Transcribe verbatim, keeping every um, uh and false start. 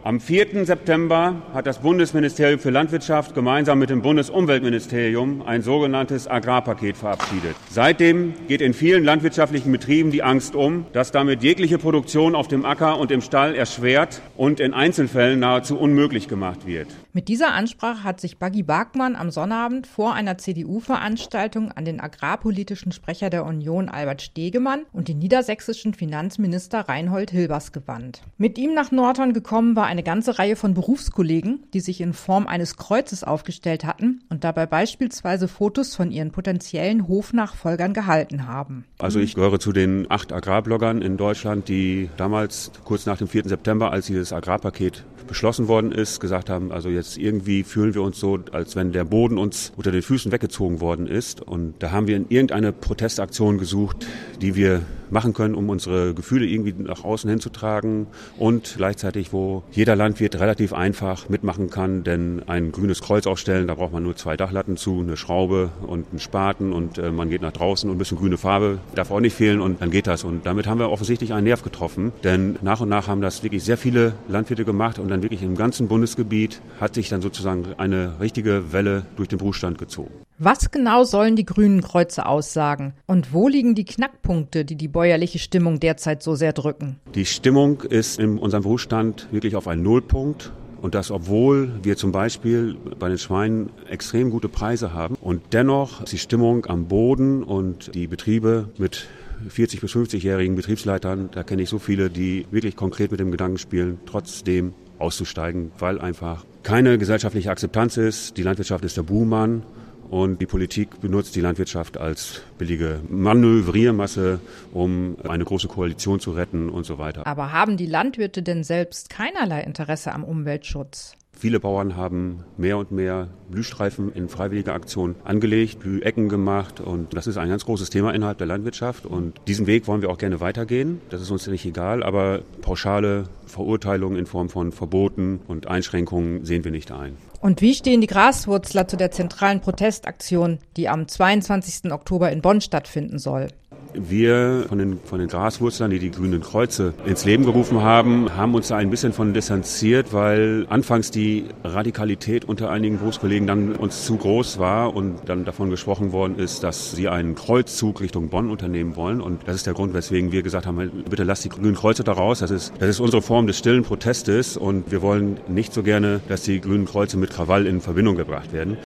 Am vierten September hat das Bundesministerium für Landwirtschaft gemeinsam mit dem Bundesumweltministerium ein sogenanntes Agrarpaket verabschiedet. Seitdem geht in vielen landwirtschaftlichen Betrieben die Angst um, dass damit jegliche Produktion auf dem Acker und im Stall erschwert und in Einzelfällen nahezu unmöglich gemacht wird. Mit dieser Ansprache hat sich Baggy Bergmann am Sonnabend vor einer C D U-Veranstaltung an den agrarpolitischen Sprecher der Union Albert Stegemann und den niedersächsischen Finanzminister Reinhold Hilbers gewandt. Mit ihm nach Nordhorn gekommen war eine ganze Reihe von Berufskollegen, die sich in Form eines Kreuzes aufgestellt hatten und dabei beispielsweise Fotos von ihren potenziellen Hofnachfolgern gehalten haben. Also ich gehöre zu den acht Agrarbloggern in Deutschland, die damals kurz nach dem vierten September, als dieses Agrarpaket beschlossen worden ist, gesagt haben, also jetzt irgendwie fühlen wir uns so, als wenn der Boden uns unter den Füßen weggezogen worden ist. Und da haben wir in irgendeine Protestaktion gesucht, die wir machen können, um unsere Gefühle irgendwie nach außen hinzutragen und gleichzeitig, wo jeder Landwirt relativ einfach mitmachen kann, denn ein grünes Kreuz aufstellen, da braucht man nur zwei Dachlatten zu, eine Schraube und einen Spaten und äh, man geht nach draußen und ein bisschen grüne Farbe darf auch nicht fehlen und dann geht das. Und damit haben wir offensichtlich einen Nerv getroffen, denn nach und nach haben das wirklich sehr viele Landwirte gemacht und dann wirklich im ganzen Bundesgebiet hat sich dann sozusagen eine richtige Welle durch den Berufsstand gezogen. Was genau sollen die grünen Kreuze aussagen? Und wo liegen die Knackpunkte, die die bäuerliche Stimmung derzeit so sehr drücken? Die Stimmung ist in unserem Berufsstand wirklich auf einen Nullpunkt. Und das, obwohl wir zum Beispiel bei den Schweinen extrem gute Preise haben. Und dennoch ist die Stimmung am Boden und die Betriebe mit vierzig- bis fünfzigjährigen Betriebsleitern, da kenne ich so viele, die wirklich konkret mit dem Gedanken spielen, trotzdem auszusteigen, weil einfach keine gesellschaftliche Akzeptanz ist. Die Landwirtschaft ist der Buhmann. Und die Politik benutzt die Landwirtschaft als billige Manövriermasse, um eine große Koalition zu retten und so weiter. Aber haben die Landwirte denn selbst keinerlei Interesse am Umweltschutz? Viele Bauern haben mehr und mehr Blühstreifen in freiwilliger Aktion angelegt, Blühecken gemacht und das ist ein ganz großes Thema innerhalb der Landwirtschaft und diesen Weg wollen wir auch gerne weitergehen. Das ist uns nicht egal, aber pauschale Verurteilungen in Form von Verboten und Einschränkungen sehen wir nicht ein. Und wie stehen die Graswurzler zu der zentralen Protestaktion, die am zweiundzwanzigsten Oktober in Bonn stattfinden soll? Wir von den, von den Graswurzlern, die die grünen Kreuze ins Leben gerufen haben, haben uns da ein bisschen von distanziert, weil anfangs die Radikalität unter einigen Berufskollegen dann uns zu groß war und dann davon gesprochen worden ist, dass sie einen Kreuzzug Richtung Bonn unternehmen wollen. Und das ist der Grund, weswegen wir gesagt haben, bitte lasst die grünen Kreuze da raus. Das ist, das ist unsere Form des stillen Protestes und wir wollen nicht so gerne, dass die grünen Kreuze mit Krawall in Verbindung gebracht werden.